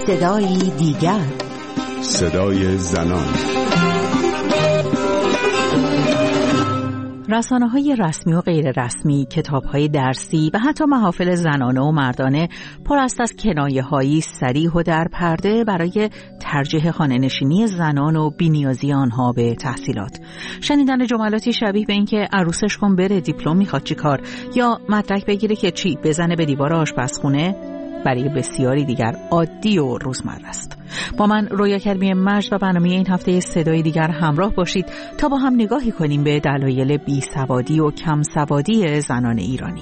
صدایی دیگر، صدای زنان. رسانه‌های رسمی و غیر رسمی، کتاب‌های درسی و حتی محافل زنانه و مردانه پر است از کنایه‌هایی صریح و در پرده برای ترجیح خانه‌نشینی زنان و بی‌نیازی آنها به تحصیلات. شنیدن جملاتی شبیه به این که عروسش کن بره دیپلم میخواد چی کار، یا مدرک بگیره که چی بزنه به دیوار آشپزخونه، برای بسیاری دیگر عادی و روزمره است. با من رویا کریمی مجد و برنامه این هفته صدای دیگر همراه باشید تا با هم نگاهی کنیم به دلایل بیسوادی و کم سوادی زنان ایرانی.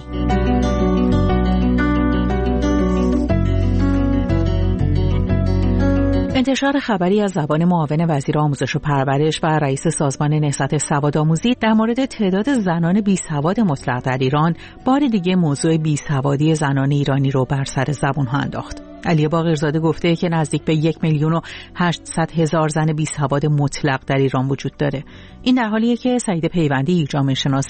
انتشار خبری از زبان معاون وزیر آموزش و پرورش و رئیس سازمان نهضت سوادآموزی در مورد تعداد زنان بیسواد مطلق در ایران بار دیگه موضوع بیسوادی زنان ایرانی رو بر سر زبون ها انداخت. علی باقرزاده گفته که نزدیک به 1,800,000 زن بیسواد مطلق در ایران وجود داره. این در حالیه که سعید پیوندی، جامعه شناس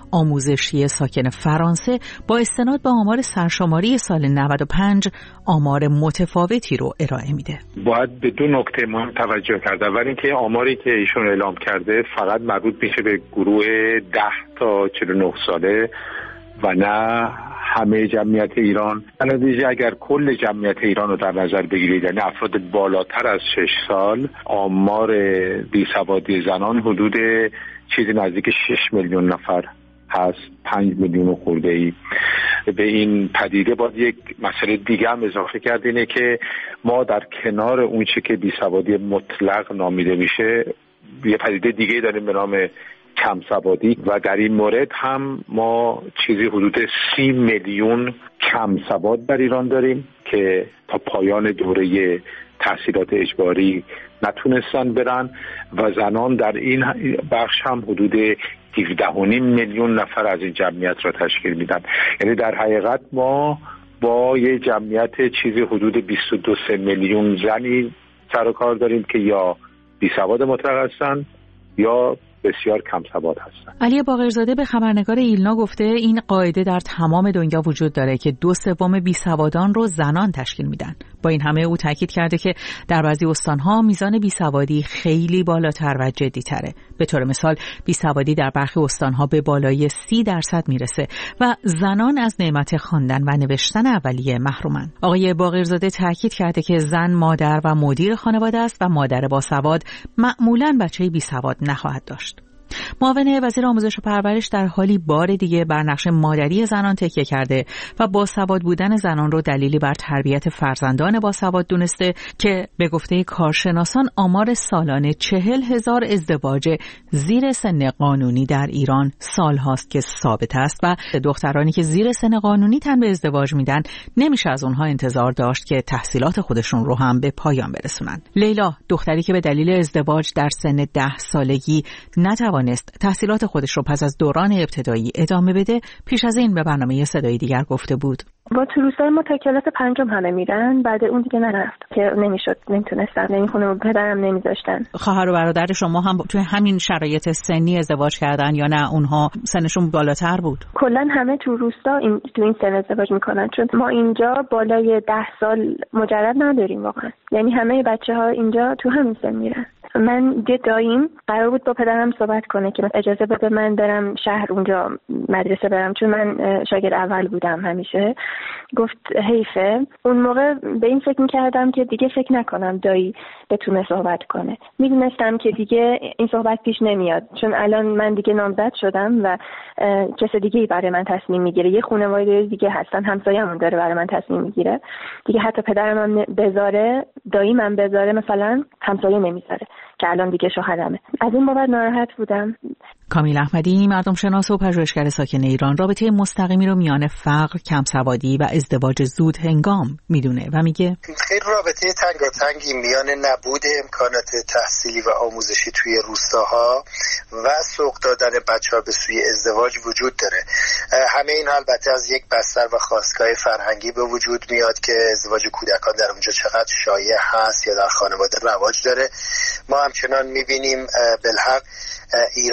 آموزشی ساکن فرانسه، با استناد به آمار سرشماری سال 95 آمار متفاوتی رو ارائه میده. باید به دو نکته مهم توجه کرد. اول اینکه آماری که ایشون اعلام کرده فقط مربوط میشه به گروه 10 تا 49 ساله و نه همه جمعیت ایران. بنابراین اگر کل جمعیت ایران رو در نظر بگیرید، یعنی افراد بالاتر از 6 سال، آمار بیسوادی زنان حدود چیزی نزدیک 6 میلیون نفر هست. 5 میلیون خورده‌ای. به این پدیده باید یک مسئله دیگه هم اضافه کرد، اینه که ما در کنار اون چی که بیسوادی مطلق نامیده میشه یه پدیده دیگه داریم به نام کم سوادی و در این مورد هم ما چیزی حدود 30 میلیون کم سواد در ایران داریم که تا پایان دوره تحصیلات اجباری نتونستن برن و زنان در این بخش هم حدود 17.5 میلیون نفر از این جمعیت را تشکیل میدن. یعنی در حقیقت ما با یه جمعیت چیزی حدود 22 میلیون زنی سر و کار داریم که یا بیسواد مطلق هستن یا بسیار کم سواد هستن. علی باقرزاده به خبرنگار ایلنا گفته این قاعده در تمام دنیا وجود داره که 2/3 بیسوادان رو زنان تشکیل میدن. با این همه او تاکید کرده که در بعضی استان‌ها میزان بیسوادی خیلی بالاتر و جدی‌تره. به طور مثال بیسوادی در برخی استان‌ها به بالای 30% میرسه و زنان از نعمت خواندن و نوشتن اولیه محرومن. آقای باقرزاده تاکید کرده که زن مادر و مدیر خانواده است و مادر باسواد معمولاً بچه‌ای بیسواد نخواهد داشت. معاون وزیر آموزش و پرورش در حالی بار دیگه بر نقش مادری زنان تکیه کرده و باسواد بودن زنان رو دلیلی بر تربیت فرزندان باسواد دونسته که به گفته کارشناسان آمار سالانه 40,000 ازدواج زیر سن قانونی در ایران سال هاست که ثابت است و دخترانی که زیر سن قانونی تن به ازدواج میدن نمیشه از اونها انتظار داشت که تحصیلات خودشون رو هم به پایان برسونن. لیلا، دختری که به دلیل ازدواج در سن 10 سالگی نتوانست تحصیلات خودش رو پس از دوران ابتدایی ادامه بده، پیش از این به برنامه صدای دیگر گفته بود. با تو روزای ما تا کلاس 5 همه میرن، بعد اون دیگه نرفت که نمیشد، نمیتونستم، نمیخونه، پدرم نمیذاشتن. خواهر و برادر شما هم توی همین شرایط سنی ازدواج کردن یا نه اونها سنشون بالاتر بود؟ کلا همه تو روستا تو این سن ازدواج میکنن، چون ما اینجا بالای 10 سال مجرد نداریم واقعا. یعنی همه بچه‌ها اینجا تو همین سن میرن. من یه داییم قرار بود با پدرم صحبت کنه که اجازه بده من برم شهر اونجا مدرسه برم، چون من شاگرد اول بودم همیشه. گفت حیفه. اون موقع به این فکر میکردم که دیگه فکر نکنم دایی بتونه صحبت کنه. میدونستم که دیگه این صحبت پیش نمیاد، چون الان من دیگه نامزد شدم و کس دیگه‌ای برای من تصمیم میگیره. یه خانواده دیگه هستن، همسایه‌مون داره برای من تصمیم میگیره. دیگه حتی پدرم هم بذاره، داییم هم بذاره، مثلا همسایه نمیذاره که الان دیگه شوهرمه. از این بابت ناراحت بودم. کامیل احمدی، مردم شناس و پژوهشگر ساکن ایران، رابطه مستقیمی رو میان فقر، کمسوادی و ازدواج زود هنگام میدونه و میگه خیلی رابطه تنگاتنگی میان نبود امکانات تحصیلی و آموزشی توی روستاها و سوق دادن بچه‌ها به سوی ازدواج وجود داره. همه این البته از یک بستر و خواستگاه فرهنگی به وجود میاد که ازدواج کودکان در اونجا چقدر شایع هست یا در خانواده رواج داره. ما همچنان میبینیم بالحق ایران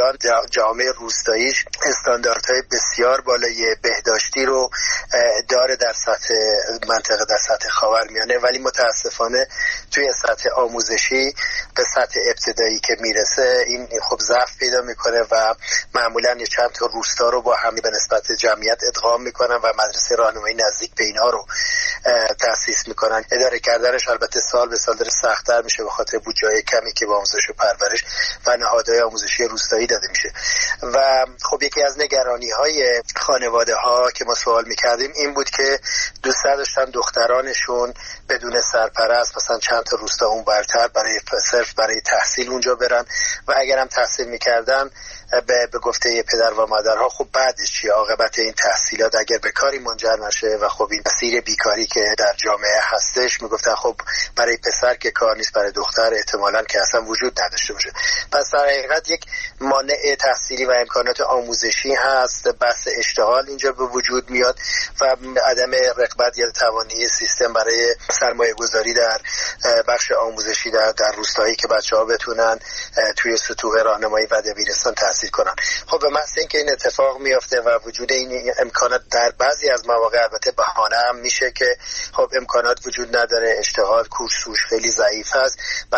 جامعه روستاییش استانداردهای بسیار بالای بهداشتی رو داره در سطح منطقه، در سطح خاورمیانه، ولی متاسفانه توی سطح آموزشی به سطح ابتدایی که میرسه این خب ضعف پیدا میکنه و معمولا یه چند تا روستا رو با هم به نسبت جمعیت ادغام میکنن و مدرسه راهنمایی نزدیک به اینها رو تأسیس میکنن. اداره کردنش البته سال به سال داره سخت‌تر میشه به خاطر بودجه کمی که به آموزش و پرورش و نهادهای آموزشی روستایی داده میشه. و خب یکی از نگرانی‌های خانواده‌ها که ما سوال میکردیم این بود که دوست داشتن دخترانشون بدون سرپرست مثلا چند تا روستا اون برتر صرف برای تحصیل اونجا برن و اگرم تحصیل میکردن به گفته پدر و مادرها خب بعدش چیه، عاقبت این تحصیلات اگر به کاری منجر نشه و خب این مسیر بیکاری که در جامعه هستش، میگفتن خب برای پسر که کار نیست برای دختر احتمالاً که اصلا وجود نداشته باشه. پس در حقیقت یک مانع تحصیلی و امکانات آموزشی هست، بحث اشتغال اینجا به وجود میاد و عدم رغبت یا توانایی سیستم برای سرمایه گذاری در بخش آموزشی در روستایی که بچه‌ها بتونن توی سطوح راهنمایی و دبیرستان تحصیل کنن. خب به محض اینکه این اتفاق میفته و وجود این امکانات در بعضی از مواقع البته بهانه هم میشه که خب امکانات وجود نداره، اشتغال کورسوش خیلی ضعیف هست،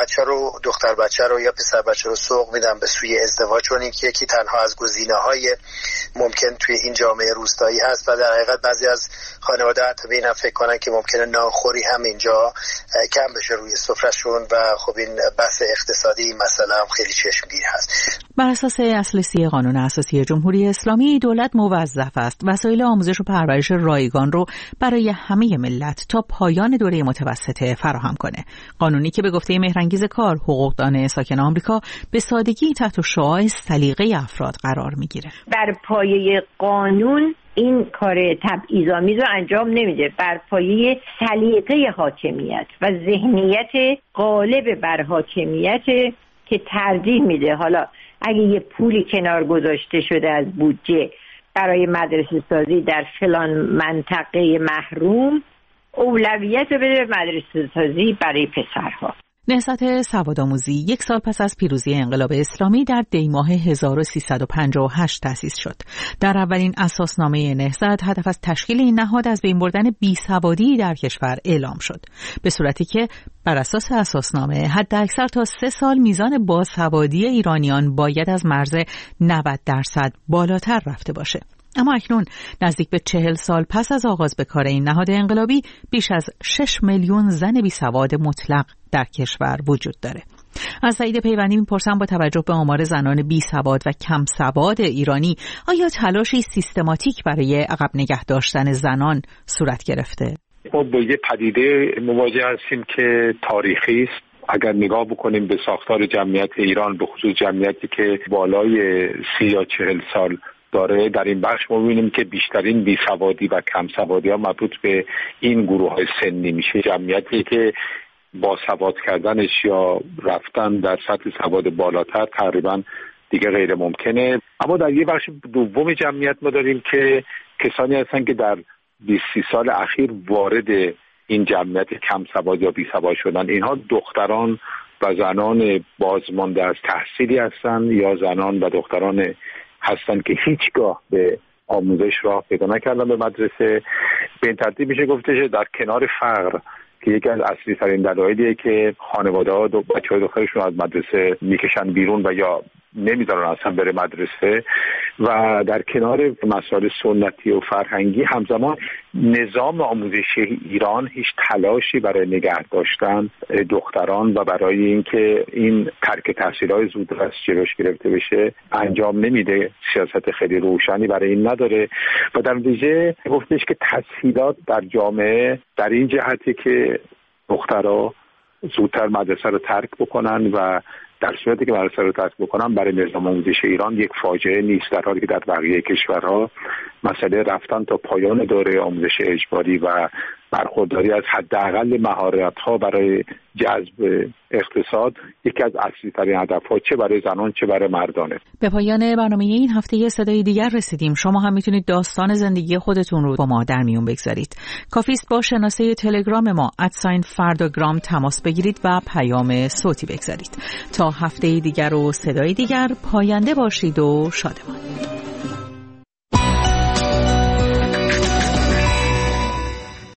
دختر بچه رو یا پسر بچه رو سوق میدن به سوی ازدواج، چون این یکی تنها از گزینه‌های ممکن توی این جامعه روستایی هست و در حقیقت بعضی از خانواده حتی به این فکر کنن که ممکنه نانخوری هم اینجا کم بشه روی سفرهشون و خب این بحث اقتصادی مسئله هم خیلی چشمگیر هست. بر اساس اصل 30 قانون اساسی جمهوری اسلامی دولت موظف است وسایل آموزش و پرورش رایگان رو برای همه ملت تا پایان دوره متوسطه فراهم کنه. قانونی که به گفته مهرانگیز کار حقوقدان ساکن آمریکا به سادگی تحت شعاع سلیقه افراد قرار میگیره. بر پایه قانون این کار تبعیض‌آمیز رو انجام نمیده، بر پایه سلیقه حاکمیت و ذهنیت غالب بر حاکمیت که ترجیح میده حالا اگه یه پولی کنار گذاشته شده از بودجه برای مدرسه سازی در فلان منطقه محروم، اولویت رو بده مدرسه سازی برای پسرها. نهضت سوادآموزی 1 سال پس از پیروزی انقلاب اسلامی در دی‌ماه 1358 تأسیس شد. در اولین اساسنامه نهضت هدف از تشکیل این نهاد از بین بردن بیسوادی در کشور اعلام شد، به صورتی که بر اساس اساسنامه حداکثر تا 3 سال میزان باسوادی ایرانیان باید از مرز 90% بالاتر رفته باشه. اما اکنون نزدیک به 40 سال پس از آغاز به کار این نهاد انقلابی بیش از 6 میلیون زن بیسواد مطلق در کشور وجود داره. از سعید پیوندی میپرسم با توجه به آمار زنان بیسواد و کم سواد ایرانی آیا تلاشی سیستماتیک برای عقب نگه داشتن زنان صورت گرفته؟ ما با یه پدیده مواجه هستیم که تاریخی است. اگر نگاه بکنیم به ساختار جمعیت ایران، به خصوص جمعیتی که بالای 30 یا 40 سال داره، در این بخش ما می‌بینیم که بیشترین بیسوادی و کم سوادی ها مربوط به این گروه‌های سنی میشه. جمعیتی که با سواد کردنش یا رفتن در سطح سواد بالاتر تقریبا دیگه غیر ممکنه. اما در یه بخش دوم جمعیت ما داریم که کسانی هستن که در 20 سال اخیر وارد این جمعیت کم سواد یا بی سواد شدن. اینها دختران و زنان بازمانده از تحصیلی هستند یا زنان و دختران هستند که هیچگاه به آموزش راه پیدا نکردن به مدرسه. به این ترتیب میشه گفتش در کنار فقر که یکی از اصلی ترین دلایلیه که خانواده‌ها بچه‌های دخترشون از مدرسه میکشن بیرون و یا نمیذارن اصلا بره مدرسه، و در کنار مسائل سنتی و فرهنگی همزمان نظام آموزشی ایران هیچ تلاشی برای نگه داشتن دختران و برای اینکه این ترک تحصیل‌های زودرس جلوش گرفته بشه انجام نمیده. سیاست خیلی روشنی برای این نداره و در نتیجه گفتش که تسهیلات در جامعه در این جهتی که دخترها زودتر مدرسه رو ترک بکنن و در صورتی که مدرسه رو ترک بکنن برای نظام آموزشی ایران یک فاجعه نیست، در حالی که در بقیه کشورها مسئله رفتن تا پایان دوره آموزش اجباری و برخورداری از حداقل مهارت‌ها برای جذب اقتصاد یکی از اصلی‌ترین هدف‌ها چه برای زنان چه برای مردانه. به پایان برنامه این هفته صدای دیگر رسیدیم. شما هم میتونید داستان زندگی خودتون رو با ما در میون بگذارید. کافی است با شناسه تلگرام ما @فردا تماس بگیرید و پیام صوتی بگذارید. تا هفته دیگر و صدای دیگر، پاینده باشید و شادمان.